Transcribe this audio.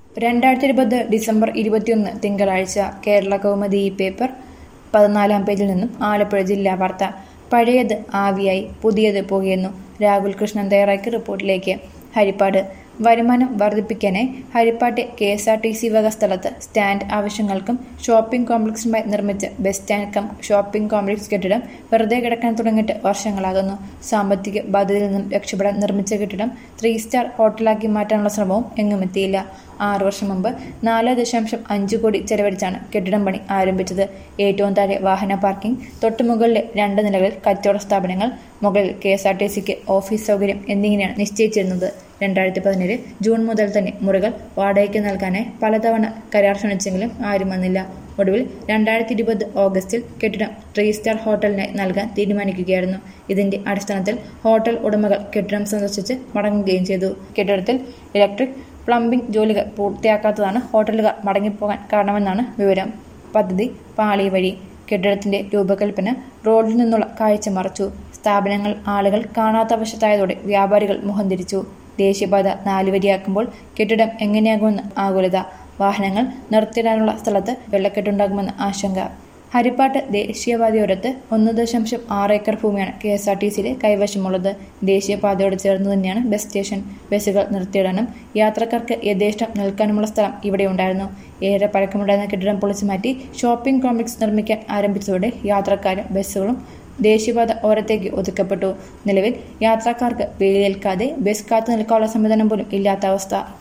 2020 December 21 തിങ്കളാഴ്ച Kerala Kaumudi paper 14-ാം പേജിൽ നിന്നും ആലപ്പുഴ ജില്ലാ വാർത്ത. പഴയത് ആവിയായി, പുതിയത് പുകയുന്നു. രാഹുൽ കൃഷ്ണൻ തയ്യാറാക്കിയ റിപ്പോർട്ടിലേക്ക്. ഹരിപ്പാട്. വരുമാനം വർദ്ധിപ്പിക്കാനായി ഹരിപ്പാട്ടെ KSRTC വക സ്ഥലത്ത് സ്റ്റാൻഡ് ആവശ്യങ്ങൾക്കും ഷോപ്പിംഗ് കോംപ്ലക്സുമായി നിർമ്മിച്ച bus stand cum shopping complex കെട്ടിടം വെറുതെ കിടക്കാൻ തുടങ്ങിയിട്ട് വർഷങ്ങളാകുന്നു. സാമ്പത്തിക ബാധ്യതയിൽ നിന്നും രക്ഷപ്പെടാൻ നിർമ്മിച്ച കെട്ടിടം 3 സ്റ്റാർ ഹോട്ടലാക്കി മാറ്റാനുള്ള ശ്രമവും എങ്ങുമെത്തിയില്ല. 6 വർഷം മുമ്പ് 4.5 കോടി ചെലവഴിച്ചാണ് കെട്ടിടം പണി ആരംഭിച്ചത്. ഏറ്റവും താഴെ വാഹന പാർക്കിംഗ്, തൊട്ടുമുകളിലെ 2 നിലകളിൽ കച്ചവട സ്ഥാപനങ്ങൾ, മുകളിൽ KSRTCക്ക് ഓഫീസ് സൗകര്യം എന്നിങ്ങനെയാണ് നിശ്ചയിച്ചിരുന്നത്. 2017 ജൂൺ മുതൽ തന്നെ മുറികൾ വാടകയ്ക്ക് നൽകാനായി പലതവണ കരാർ ക്ഷണിച്ചെങ്കിലും ആരും വന്നില്ല. ഒടുവിൽ 2020 ഓഗസ്റ്റിൽ കെട്ടിടം 3 സ്റ്റാർ ഹോട്ടലിനായി നൽകാൻ തീരുമാനിക്കുകയായിരുന്നു. ഇതിന്റെ അടിസ്ഥാനത്തിൽ ഹോട്ടൽ ഉടമകൾ കെട്ടിടം സന്ദർശിച്ച് മടങ്ങുകയും ചെയ്തു. കെട്ടിടത്തിൽ ഇലക്ട്രിക്, പ്ലംബിംഗ് ജോലികൾ പൂർത്തിയാക്കാത്തതാണ് ഹോട്ടലുകാർ മടങ്ങിപ്പോകാൻ കാരണമെന്നാണ് വിവരം. പദ്ധതി പാളി വഴി. കെട്ടിടത്തിന്റെ രൂപകൽപ്പന റോഡിൽ നിന്നുള്ള കാഴ്ച മറച്ചു. സ്ഥാപനങ്ങൾ ആളുകൾ കാണാത്ത വശത്തായതോടെ വ്യാപാരികൾ മുഖം തിരിച്ചു. ദേശീയപാത 4 വരിയാക്കുമ്പോൾ കെട്ടിടം എങ്ങനെയാകുമെന്ന് ആകുലത. വാഹനങ്ങൾ നിർത്തിയിടാനുള്ള സ്ഥലത്ത് വെള്ളക്കെട്ടുണ്ടാകുമെന്ന് ആശങ്ക. ഹരിപ്പാട്ട് ദേശീയപാതയോരത്ത് 1.6 ഏക്കർ ഭൂമിയാണ് KSRTCയുടെ കൈവശമുള്ളത്. ദേശീയപാതയോട് ചേർന്ന് തന്നെയാണ് ബസ് സ്റ്റേഷൻ. ബസ്സുകൾ നിർത്തിയിടാനും യാത്രക്കാർക്ക് യഥേഷ്ടം നിൽക്കാനുമുള്ള സ്ഥലം ഇവിടെ ഉണ്ടായിരുന്നു. ഏറെ പഴക്കമുണ്ടായിരുന്ന കെട്ടിടം പൊളിച്ചു മാറ്റി ഷോപ്പിംഗ് കോംപ്ലക്സ് നിർമ്മിക്കാൻ ആരംഭിച്ചതോടെ യാത്രക്കാരും ബസ്സുകളും ദേശീയപാത ഓരത്തേക്ക് ഒതുക്കപ്പെട്ടു. നിലവിൽ യാത്രക്കാർക്ക് വെയിലേൽക്കാതെ ബസ് കാത്തു നിൽക്കാനുള്ള സംവിധാനം പോലും ഇല്ലാത്ത അവസ്ഥ.